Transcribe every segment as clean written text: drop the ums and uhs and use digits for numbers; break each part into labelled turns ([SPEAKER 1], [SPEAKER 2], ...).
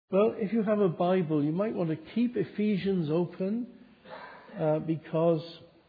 [SPEAKER 1] Well, if you have a Bible, you might want to keep Ephesians open because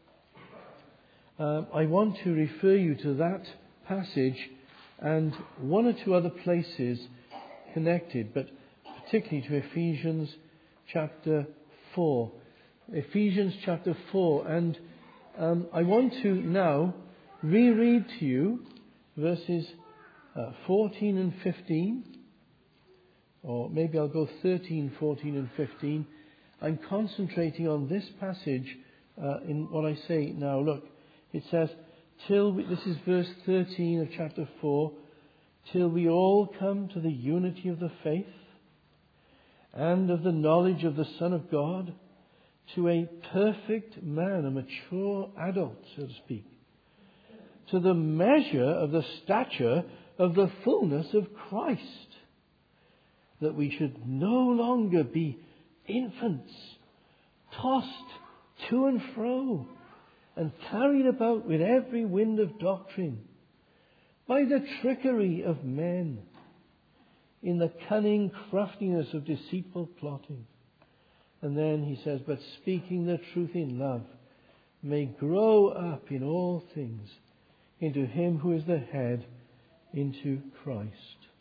[SPEAKER 1] I want to refer you to that passage and one or two other places connected, but particularly to Ephesians chapter 4. Ephesians chapter 4. And I want to now reread to you verses 14 and 15. Or maybe I'll go 13, 14 and 15. I'm concentrating on this passage in what I say now. Look, it says, this is verse 13 of chapter 4, till we all come to the unity of the faith and of the knowledge of the Son of God, to a perfect man, a mature adult, so to speak, to the measure of the stature of the fullness of Christ, that we should no longer be infants, tossed to and fro, and carried about with every wind of doctrine, by the trickery of men, in the cunning craftiness of deceitful plotting. And then he says, but speaking the truth in love, may grow up in all things into him who is the head, into Christ.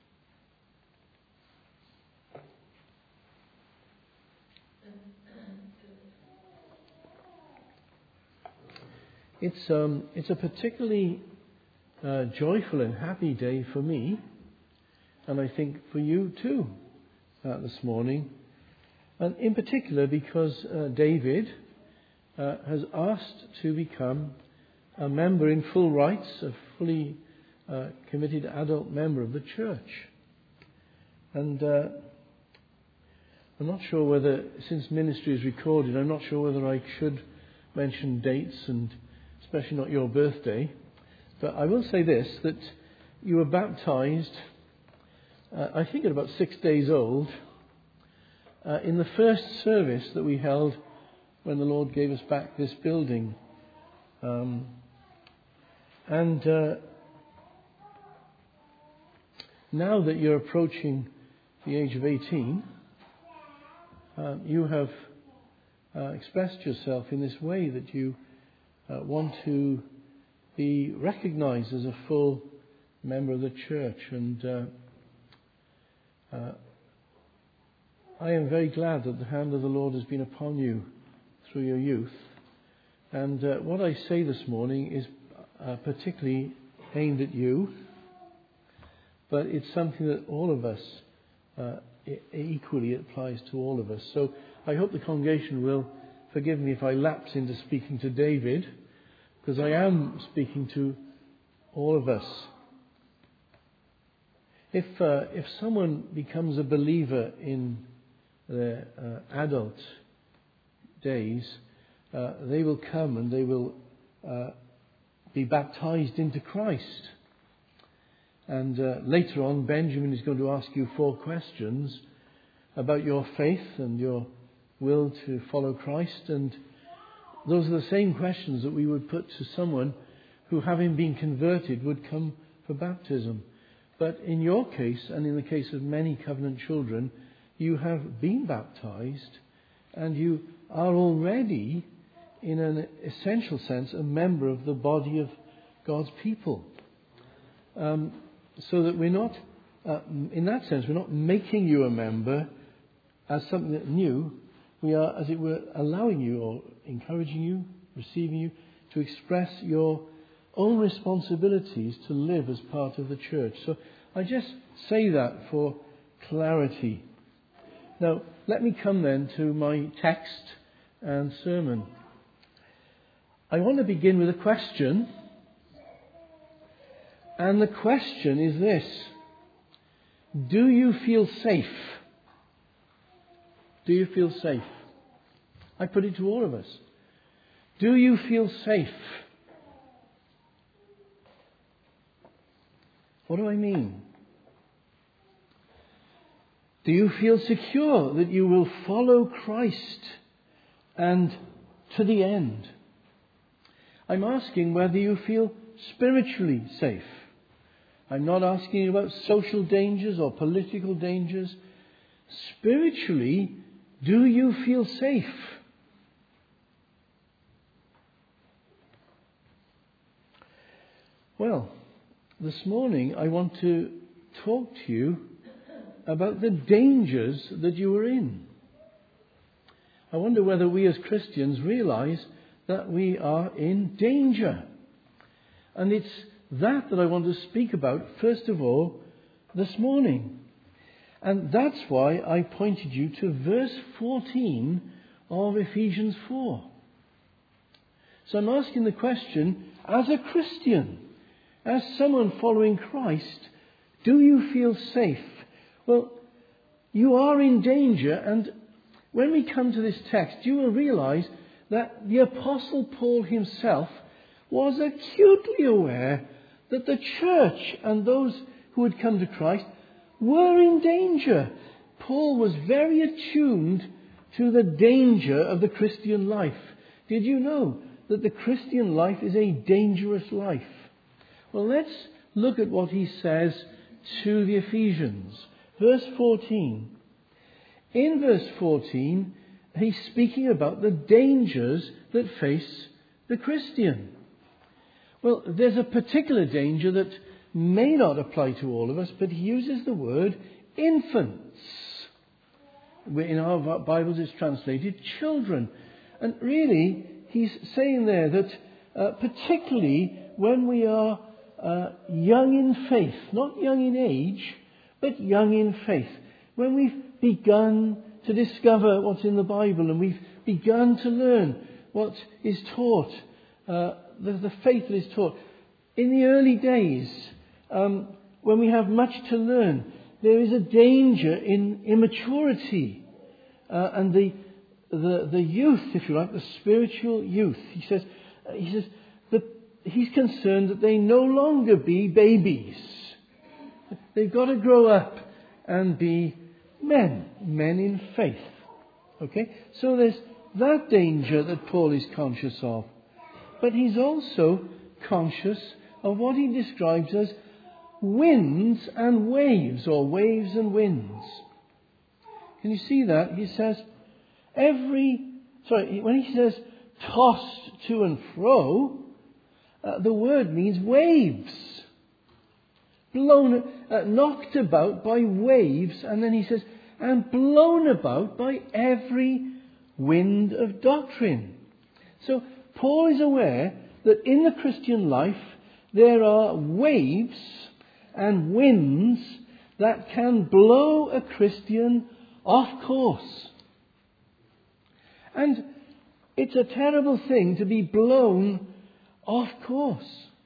[SPEAKER 1] It's a particularly joyful and happy day for me, and I think for you too, this morning. And in particular because David has asked to become a member in full rights, a fully committed adult member of the church. And I'm not sure whether, since ministry is recorded, I'm not sure whether I should mention dates, and especially not your birthday. But I will say this, that you were baptized, I think at about 6 days old, in the first service that we held when the Lord gave us back this building. And now that you're approaching the age of 18, you have expressed yourself in this way, that you want to be recognized as a full member of the church. And I am very glad that the hand of the Lord has been upon you through your youth. And what I say this morning is particularly aimed at you, but it's something that all of us, equally applies to all of us. So I hope the congregation will forgive me if I lapse into speaking to David, because I am speaking to all of us. If someone becomes a believer in their adult days, they will come and they will be baptized into Christ. And later on, Benjamin is going to ask you 4 questions about your faith and your will to follow Christ. And those are the same questions that we would put to someone who, having been converted, would come for baptism. But in your case, and in the case of many covenant children, you have been baptized and you are already, in an essential sense, a member of the body of God's people. So that we're not, in that sense, we're not making you a member as something new. We are, as it were, allowing you or encouraging you, receiving you, to express your own responsibilities to live as part of the church. So I just say that for clarity. Now, let me come then to my text and sermon. I want to begin with a question. And the question is this: do you feel safe? Do you feel safe? I put it to all of us. Do you feel safe? What do I mean? Do you feel secure that you will follow Christ and to the end? I'm asking whether you feel spiritually safe. I'm not asking you about social dangers or political dangers. spiritually, do you feel safe? Well, this morning I want to talk to you about the dangers that you are in. I wonder whether we as Christians realize that we are in danger. And it's that I want to speak about, first of all, this morning. And that's why I pointed you to verse 14 of Ephesians 4. So I'm asking the question, as a Christian, as someone following Christ, do you feel safe? Well, you are in danger, and when we come to this text, you will realize that the Apostle Paul himself was acutely aware that the church and those who had come to Christ were in danger. Paul was very attuned to the danger of the Christian life. Did you know that the Christian life is a dangerous life? Well, let's look at what he says to the Ephesians. Verse 14. In verse 14, he's speaking about the dangers that face the Christian. Well, there's a particular danger that may not apply to all of us, but he uses the word infants. In our Bibles it's translated children. And really, he's saying there that particularly when we are young in faith, not young in age, but young in faith, when we've begun to discover what's in the Bible and we've begun to learn what is taught, the faith that is taught. In the early days, when we have much to learn, there is a danger in immaturity and the youth, if you like, the spiritual youth. He says that he's concerned that they no longer be babies. They've got to grow up and be men in faith. Okay, so there's that danger that Paul is conscious of, but he's also conscious of what he describes as winds and waves, or waves and winds. Can you see that? He says when he says tossed to and fro, the word means waves. Blown, knocked about by waves, and then he says, and blown about by every wind of doctrine. So Paul is aware that in the Christian life there are waves and winds that can blow a Christian off course. And it's a terrible thing to be blown off course.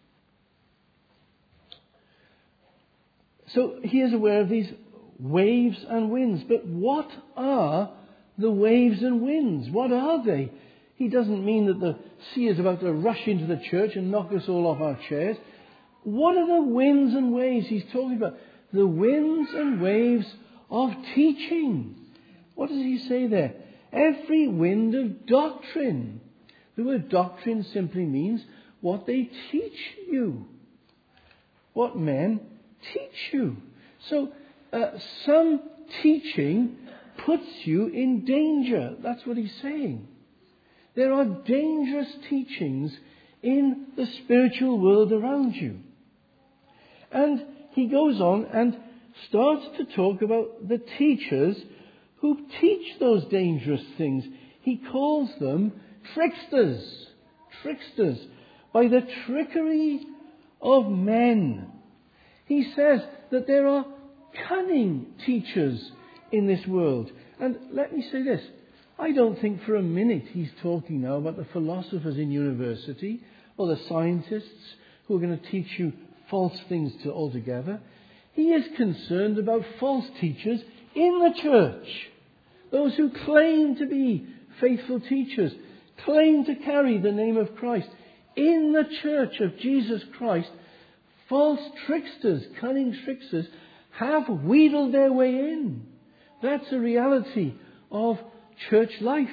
[SPEAKER 1] So he is aware of these waves and winds. But what are the waves and winds? What are they? He doesn't mean that the sea is about to rush into the church and knock us all off our chairs. What are the winds and waves he's talking about? The winds and waves of teaching. What does he say there? Every wind of doctrine. The word doctrine simply means what they teach you. What men teach you. So some teaching puts you in danger. That's what he's saying. There are dangerous teachings in the spiritual world around you. And he goes on and starts to talk about the teachers who teach those dangerous things. He calls them tricksters. Tricksters. By the trickery of men. He says that there are cunning teachers in this world. And let me say this. I don't think for a minute he's talking now about the philosophers in university or the scientists who are going to teach you false things altogether. He is concerned about false teachers in the church. Those who claim to be faithful teachers, claim to carry the name of Christ. In the church of Jesus Christ, false tricksters, cunning tricksters, have wheedled their way in. That's a reality of church life.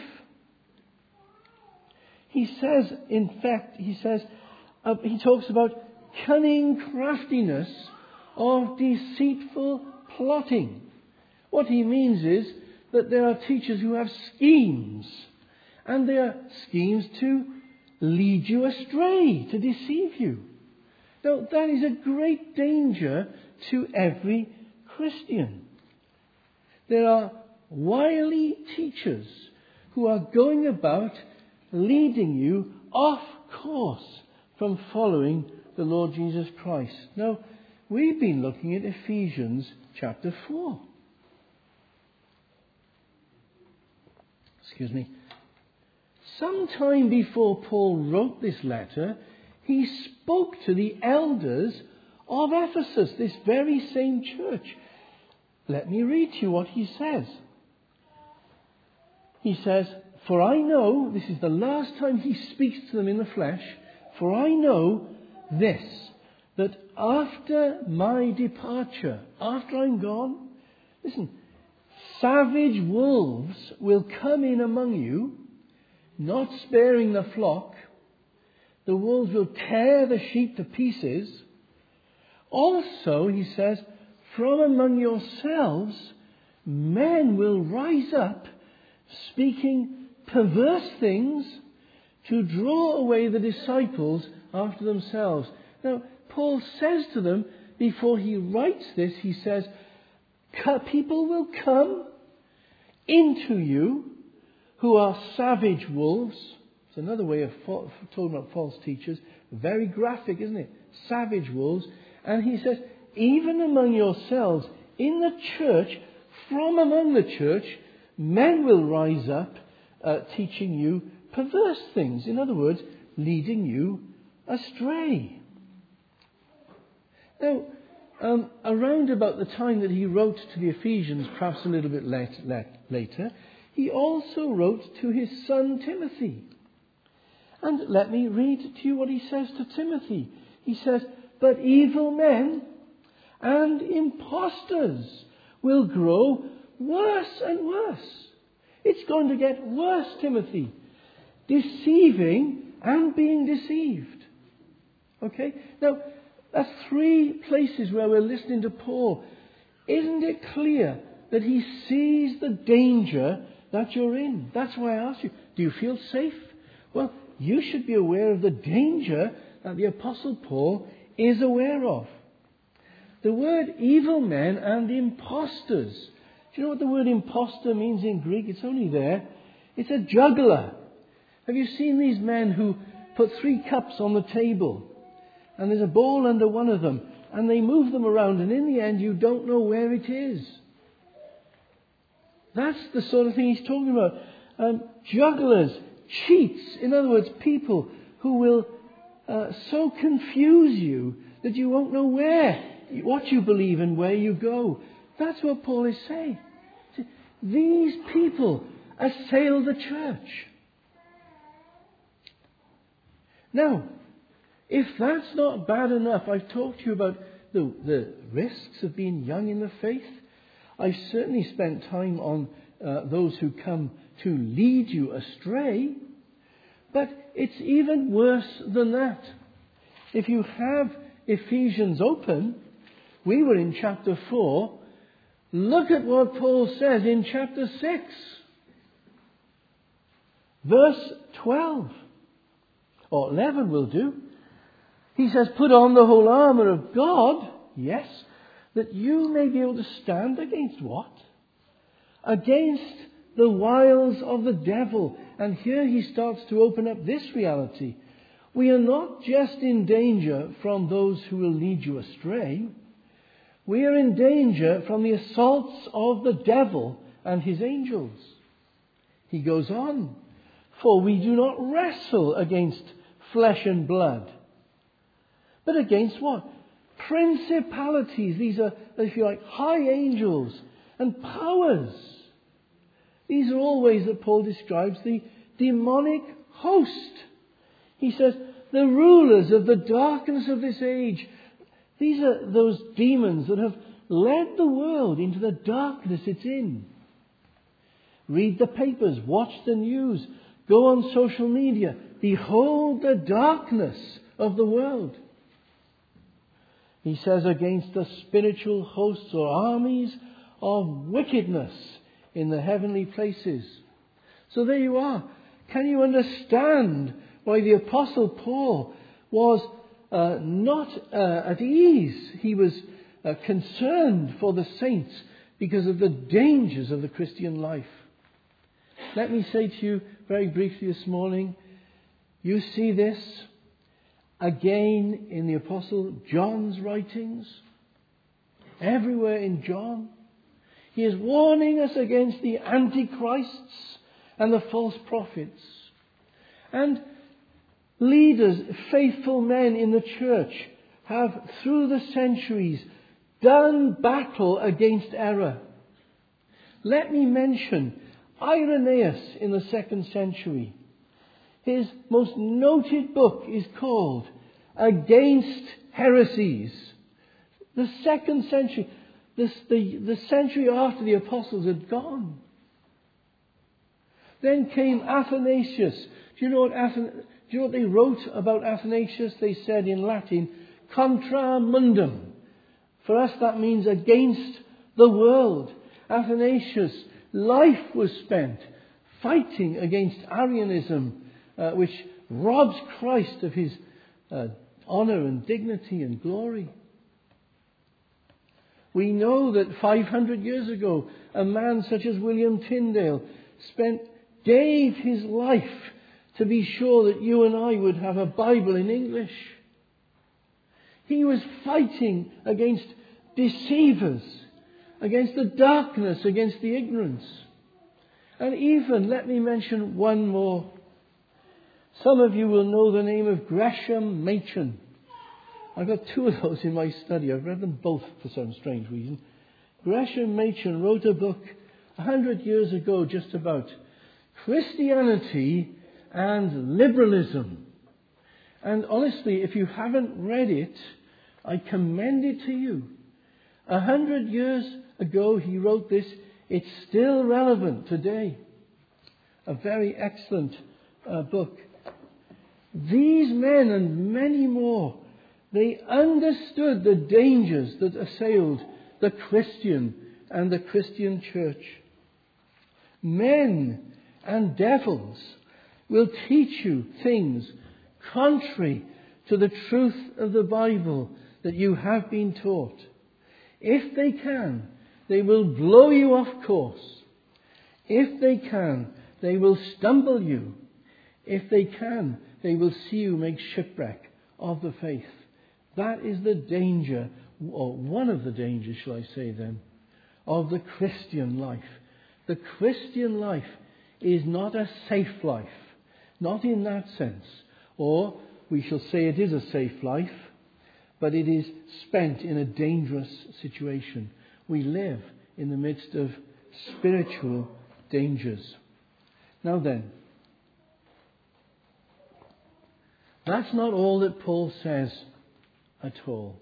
[SPEAKER 1] He says, in fact, he talks about cunning craftiness of deceitful plotting. What he means is that there are teachers who have schemes. And they are schemes to lead you astray, to deceive you. Now, that is a great danger to every Christian. There are wily teachers who are going about leading you off course from following the Lord Jesus Christ. Now, we've been looking at Ephesians chapter 4. Sometime before Paul wrote this letter, he spoke to the elders of Ephesus, this very same church. Let me read to you what he says. He says, "For I know," this is the last time he speaks to them in the flesh, "for I know this, that after my departure," after I'm gone, listen, "savage wolves will come in among you, not sparing the flock. The wolves will tear the sheep to pieces. Also," he says, "from among yourselves men will rise up, speaking perverse things, to draw away the disciples after themselves." Now, Paul says to them, before he writes this, he says, people will come into you who are savage wolves. It's another way of talking about false teachers. Very graphic, isn't it? Savage wolves. And he says, even among yourselves, in the church, from among the church, men will rise up, teaching you perverse things. In other words, leading you astray. Now, around about the time that he wrote to the Ephesians, perhaps a little bit later, he also wrote to his son Timothy. And let me read to you what he says to Timothy. He says, "But evil men and impostors will grow worse and worse." It's going to get worse, Timothy. Deceiving and being deceived. Okay? Now, that's 3 places where we're listening to Paul. Isn't it clear that he sees the danger that you're in? That's why I ask you, do you feel safe? Well, you should be aware of the danger that the Apostle Paul is aware of. The word evil men and impostors. Do you know what the word impostor means in Greek? It's only there. It's a juggler. Have you seen these men who put 3 cups on the table and there's a ball under one of them and they move them around and in the end you don't know where it is? That's the sort of thing he's talking about. Jugglers, cheats, in other words, people who will so confuse you that you won't know what you believe and where you go. That's what Paul is saying. These people assail the church. Now, if that's not bad enough, I've talked to you about the risks of being young in the faith. I've certainly spent time on those who come to lead you astray. But it's even worse than that. If you have Ephesians open, we were in chapter 4. Look at what Paul says in chapter 6. Verse 12. Or 11 will do. He says, "Put on the whole armour of God." Yes. "That you may be able to stand against" what? "Against the wiles of the devil." And here he starts to open up this reality. We are not just in danger from those who will lead you astray. We are in danger from the assaults of the devil and his angels. He goes on. "For we do not wrestle against flesh and blood, but against" what? "Principalities." These are, if you like, high angels and powers. These are all ways that Paul describes the demonic host. He says, the rulers of the darkness of this age. These are those demons that have led the world into the darkness it's in. Read the papers, watch the news, go on social media. Behold the darkness of the world. He says, against the spiritual hosts or armies of wickedness in the heavenly places. So there you are. Can you understand why the Apostle Paul was not at ease? He was concerned for the saints because of the dangers of the Christian life. Let me say to you very briefly this morning, you see this again in the Apostle John's writings. Everywhere in John, he is warning us against the antichrists and the false prophets. And leaders, faithful men in the church, have through the centuries done battle against error. Let me mention Irenaeus in the 2nd century. His most noted book is called Against Heresies. The 2nd century, the century after the apostles had gone. Then came Athanasius. Do you know what they wrote about Athanasius? They said in Latin, contra mundum. For us that means against the world. Athanasius' life was spent fighting against Arianism, which robs Christ of his honour and dignity and glory. We know that 500 years ago, a man such as William Tyndale gave his life to be sure that you and I would have a Bible in English. He was fighting against deceivers, against the darkness, against the ignorance. And even, let me mention one more. Some of you will know the name of Gresham Machen. I've got 2 of those in my study. I've read them both for some strange reason. Gresham Machen wrote a book 100 years ago just about Christianity and liberalism. And honestly, if you haven't read it, I commend it to you. 100 years ago he wrote this. It's still relevant today. A very excellent book. These men and many more, they understood the dangers that assailed the Christian and the Christian church. Men and devils will teach you things contrary to the truth of the Bible that you have been taught. If they can, they will blow you off course. If they can, they will stumble you. If they can, they will see you make shipwreck of the faith. That is the danger, or one of the dangers, shall I say then, of the Christian life. The Christian life is not a safe life, not in that sense. Or we shall say it is a safe life, but it is spent in a dangerous situation. We live in the midst of spiritual dangers. Now then, that's not all that Paul says at all.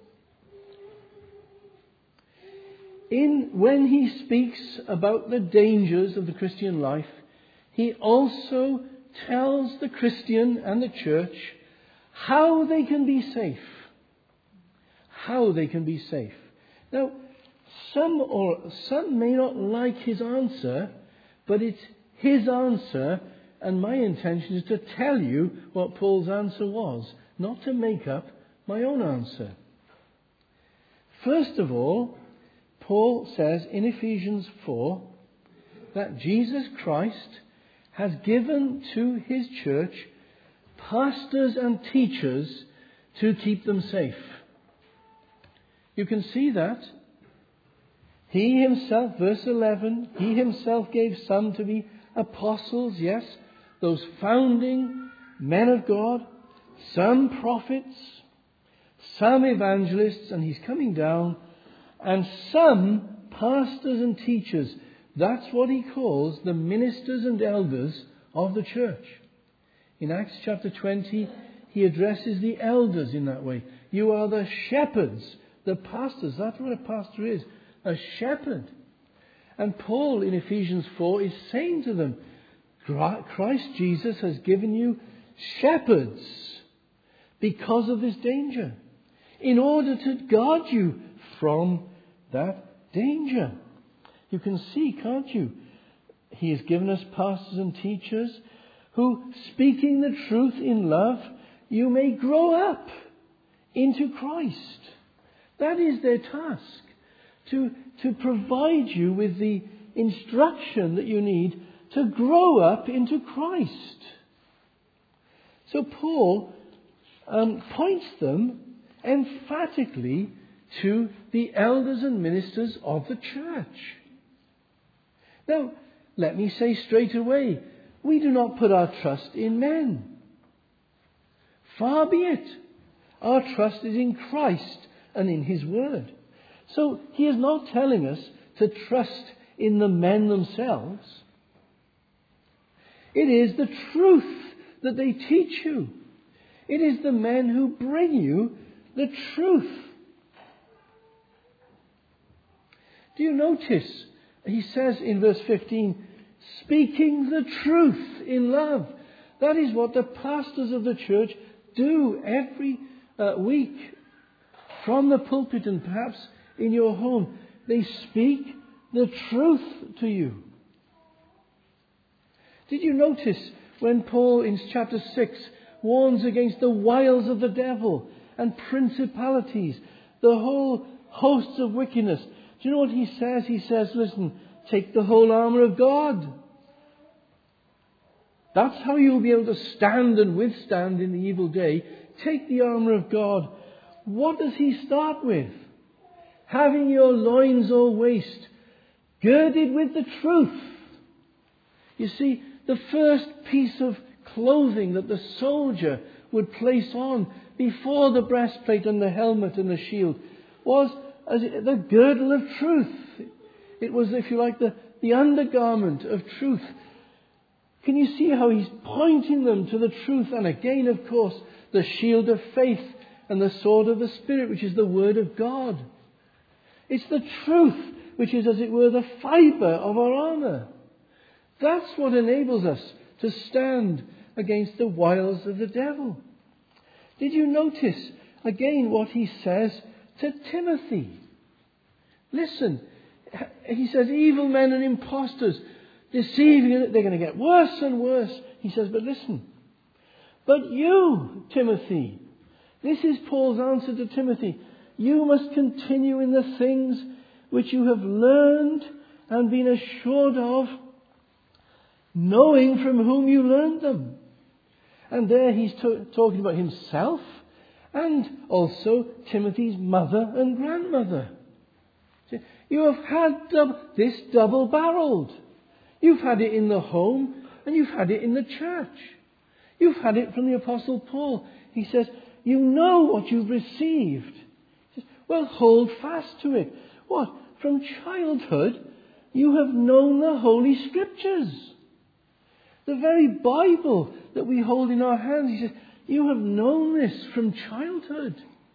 [SPEAKER 1] When he speaks about the dangers of the Christian life, he also tells the Christian and the church how they can be safe. How they can be safe. Now, some may not like his answer, but it's his answer, and my intention is to tell you what Paul's answer was, not to make up my own answer. First of all, Paul says in Ephesians 4 that Jesus Christ has given to his church pastors and teachers to keep them safe. You can see that. He himself, verse 11, he himself gave some to be apostles, yes, those founding men of God, some prophets, some evangelists, and he's coming down, and some pastors and teachers. That's what he calls the ministers and elders of the church. In Acts chapter 20, he addresses the elders in that way. You are the shepherds, the pastors. That's what a pastor is, a shepherd. And Paul in Ephesians 4 is saying to them, Christ Jesus has given you shepherds because of this danger, in order to guard you from that danger. You can see, can't you? He has given us pastors and teachers who, speaking the truth in love, you may grow up into Christ. That is their task, to provide you with the instruction that you need to grow up into Christ. So Paul points them emphatically to the elders and ministers of the church. Now, let me say straight away, we do not put our trust in men. Far be it. Our trust is in Christ and in His Word. So he is not telling us to trust in the men themselves. It is the truth that they teach you. It is the men who bring you the truth. Do you notice? He says in verse 15, speaking the truth in love. That is what the pastors of the church do every week from the pulpit and perhaps in your home. They speak the truth to you. Did you notice when Paul in chapter 6 warns against the wiles of the devil and principalities, the whole hosts of wickedness? Do you know what he says? He says, listen, take the whole armour of God. That's how you'll be able to stand and withstand in the evil day. Take the armour of God. What does he start with? Having your loins all waist, girded with the truth. You see, the first piece of clothing that the soldier would place on before the breastplate and the helmet and the shield was the girdle of truth. It was, if you like, the undergarment of truth. Can you see how he's pointing them to the truth? And again, of course, the shield of faith and the sword of the Spirit, which is the Word of God. It's the truth, which is, as it were, the fibre of our armour. That's what enables us to stand against the wiles of the devil. Did you notice, again, what he says to Timothy? Listen, he says, evil men and impostors, deceiving, they're going to get worse and worse. He says, but listen, but you, Timothy, this is Paul's answer to Timothy, you must continue in the things which you have learned and been assured of, knowing from whom you learned them. And there he's talking about himself and also Timothy's mother and grandmother. You have had this double-barreled. You've had it in the home and you've had it in the church. You've had it from the Apostle Paul. He says, you know what you've received. He says, well, hold fast to it. What? From childhood, you have known the Holy Scriptures. The very Bible that we hold in our hands. He says, you have known this from childhood.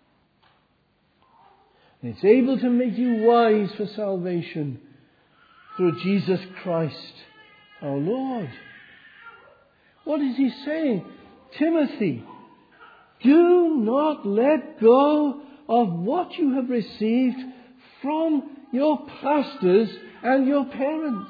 [SPEAKER 1] And it's able to make you wise for salvation through Jesus Christ, our Lord. What is he saying? Timothy, do not let go of what you have received from your pastors and your parents.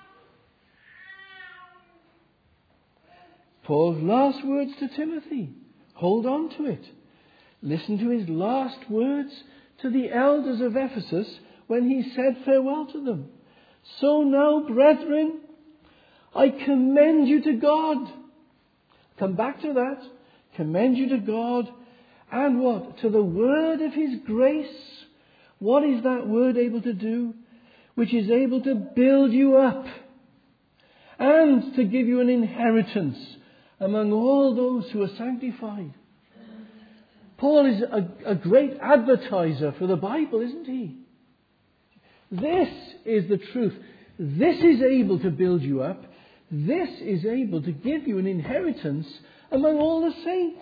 [SPEAKER 1] Paul's last words to Timothy. Hold on to it. Listen to his last words to the elders of Ephesus when he said farewell to them. So now, brethren, I commend you to God. Come back to that. Commend you to God. And what? To the word of His grace. What is that word able to do? Which is able to build you up and to give you an inheritance among all those who are sanctified. Paul is a great advertiser for the Bible, isn't he? This is the truth. This is able to build you up. This is able to give you an inheritance among all the saints.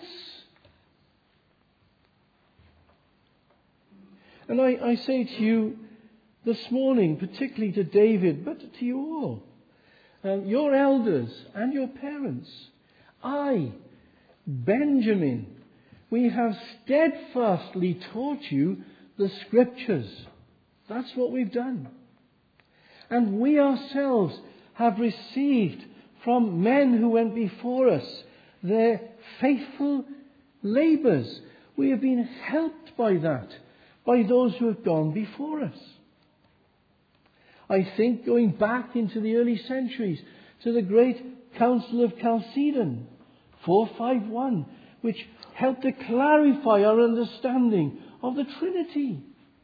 [SPEAKER 1] And I say to you this morning, particularly to David, but to you all, your elders and your parents, I, Benjamin, we have steadfastly taught you the Scriptures. That's what we've done. And we ourselves have received from men who went before us their faithful labours. We have been helped by that, by those who have gone before us. I think going back into the early centuries to the great Council of Chalcedon, 451, which helped to clarify our understanding of the Trinity.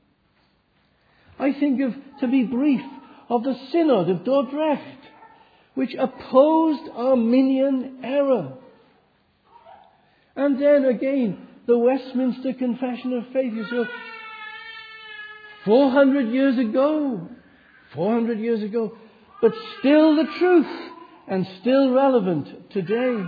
[SPEAKER 1] I think of, to be brief, of the Synod of Dordrecht, which opposed Arminian error. And then again, the Westminster Confession of Faith. You say, 400 years ago, but still the truth and still relevant today.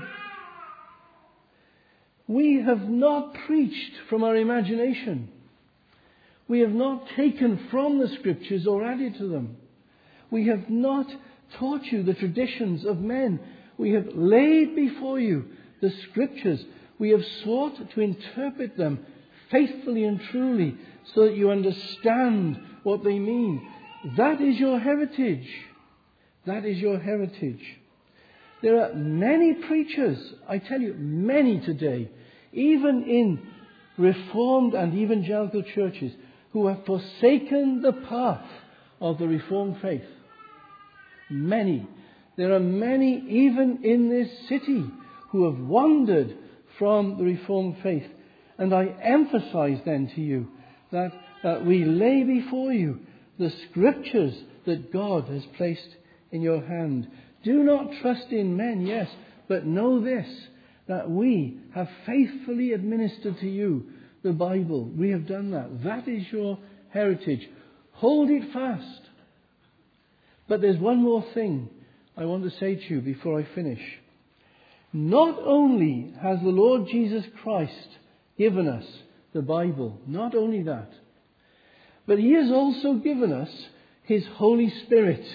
[SPEAKER 1] We have not preached from our imagination. We have not taken from the Scriptures or added to them. We have not taught you the traditions of men. We have laid before you the Scriptures. We have sought to interpret them faithfully and truly so that you understand what they mean. That is your heritage. That is your heritage. There are many preachers, I tell you, many today, even in Reformed and evangelical churches, who have forsaken the path of the Reformed faith. Many. There are many even in this city who have wandered from the Reformed faith. And I emphasize then to you that we lay before you the Scriptures that God has placed in your hand. Do not trust in men, yes, but know this, that we have faithfully administered to you the Bible. We have done that. That is your heritage. Hold it fast. But there's one more thing I want to say to you before I finish. Not only has the Lord Jesus Christ given us the Bible, not only that, but He has also given us His Holy Spirit.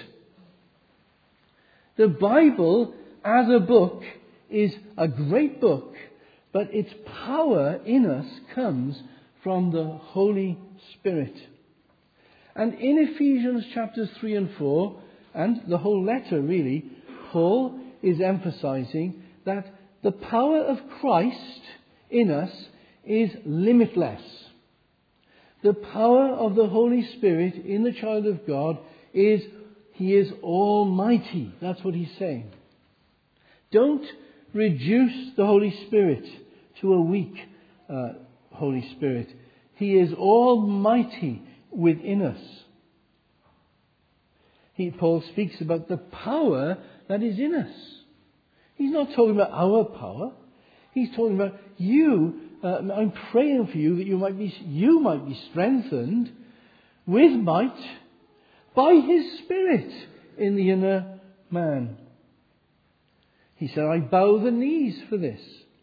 [SPEAKER 1] The Bible as a book is a great book, but its power in us comes from the Holy Spirit. And in Ephesians chapters 3 and 4, and the whole letter really, Paul is emphasizing that the power of Christ in us is limitless. The power of the Holy Spirit in the child of God is, He is almighty. That's what he's saying. Don't reduce the Holy Spirit to a weak Holy Spirit. He is almighty within us. Paul speaks about the power that is in us. He's not talking about our power. He's talking about you. I'm praying for you that you might be strengthened with might by His Spirit in the inner man. He said, I bow the knees for this.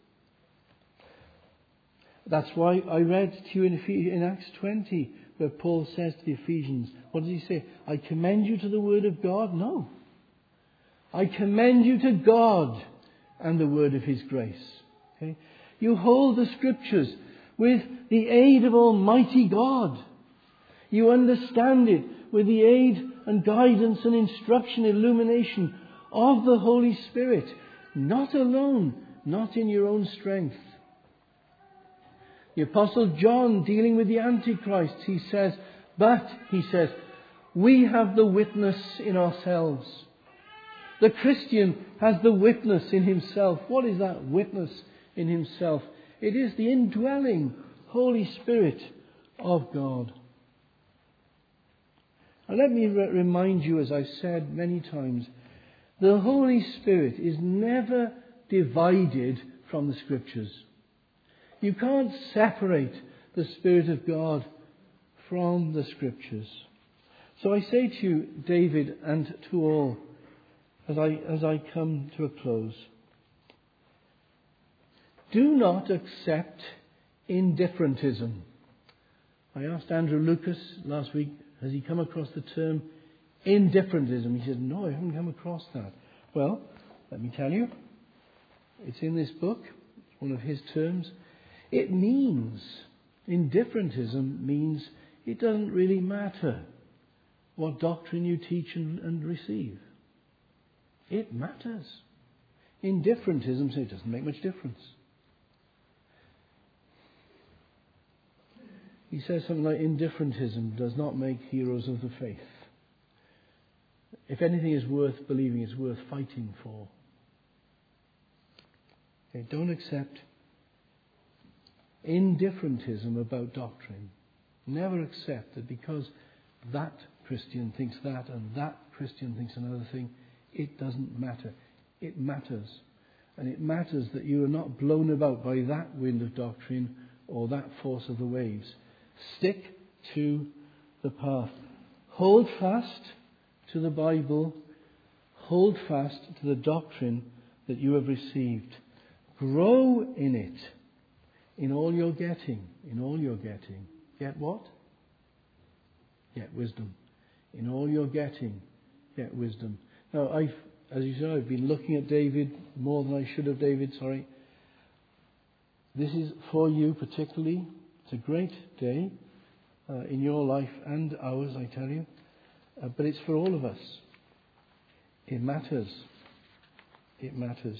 [SPEAKER 1] That's why I read to you in Acts 20, where Paul says to the Ephesians, what does he say? I commend you to the Word of God? No. I commend you to God and the Word of His grace. Okay? You hold the Scriptures with the aid of Almighty God. You understand it with the aid and guidance and instruction, illumination of the Holy Spirit. Not alone, not in your own strength. The Apostle John, dealing with the Antichrist, he says, we have the witness in ourselves. The Christian has the witness in himself. What is that witness in himself? It is the indwelling Holy Spirit of God. And let me remind you, as I've said many times, the Holy Spirit is never divided from the Scriptures. You can't separate the Spirit of God from the Scriptures. So I say to you, David, and to all, as I come to a close, do not accept indifferentism. I asked Andrew Lucas last week, has he come across the term indifferentism? He said, no, I haven't come across that. Well, let me tell you, it's in this book. It's one of his terms. It means, indifferentism means it doesn't really matter what doctrine you teach and receive. It matters. Indifferentism says it doesn't make much difference. He says something like, indifferentism does not make heroes of the faith. If anything is worth believing, it's worth fighting for. Okay, don't accept indifferentism about doctrine. Never accept that because that Christian thinks that and that Christian thinks another thing, it doesn't matter. It matters. And it matters that you are not blown about by that wind of doctrine or that force of the waves. Stick to the path. Hold fast to the Bible. Hold fast to the doctrine that you have received. Grow in it. In all you're getting. In all you're getting. Get what? Get wisdom. In all you're getting, get wisdom. Now, as you said, I've been looking at David more than I should have, This is for you particularly. It's a great day in your life and ours, I tell you. But it's for all of us. It matters. It matters.